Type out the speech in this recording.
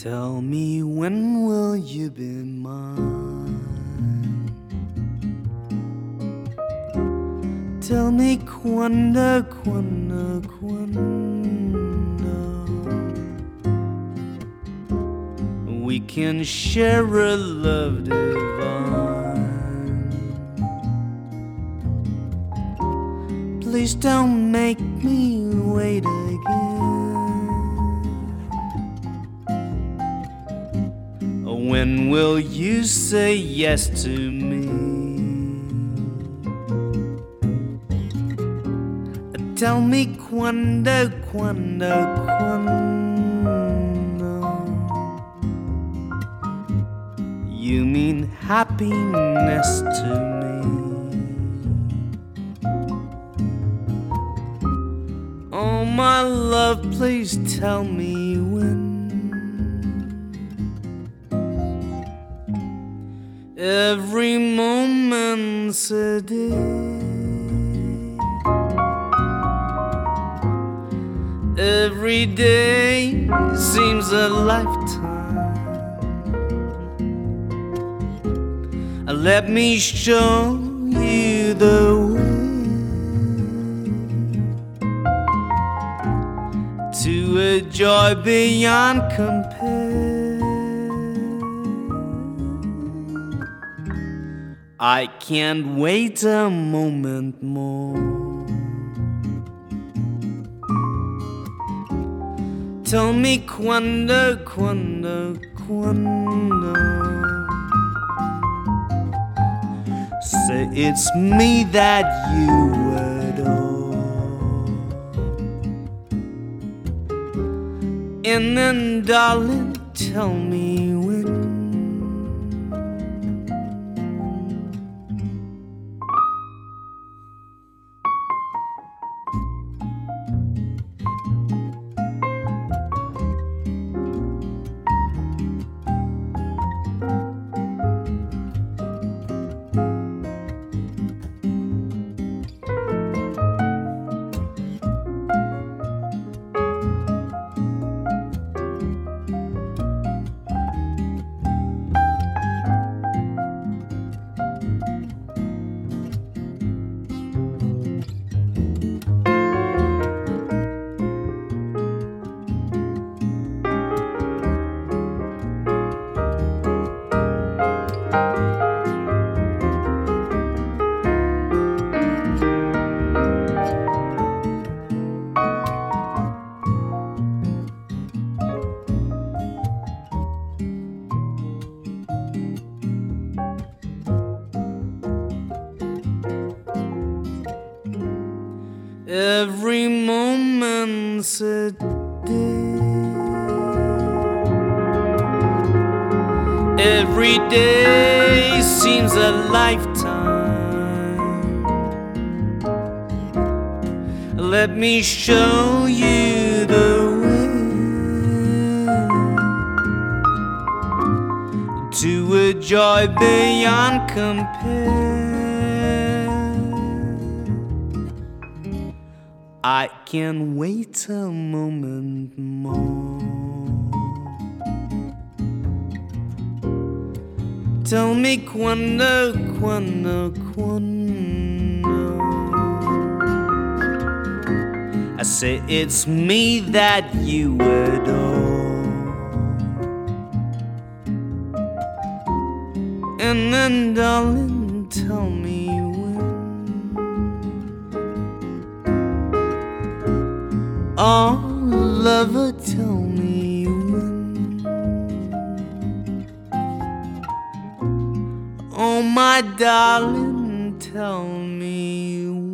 Tell me, when will you be mine? Tell me quando, quando, quando we can share a love divine. Please don't make me wait again. When will you say yes to me? Tell me quando, quando, quando you mean happiness to me. Oh, my love, please tell me when. Every moment's a day. Every day seems a lifetime. Let me show you the way to a joy beyond compare. I can't wait a moment more. Tell me quando, quando, quando. Say it's me that you adore. And then, darling, tell me when. Every moment's a day. Every day seems a lifetime. Let me show you the way to a joy beyond compare. I can't wait a moment more. Tell me quando, quando, quando. I say it's me that you adore. And then, darling, tell me when. Oh, lover, tell me when. Oh, my darling, tell me when.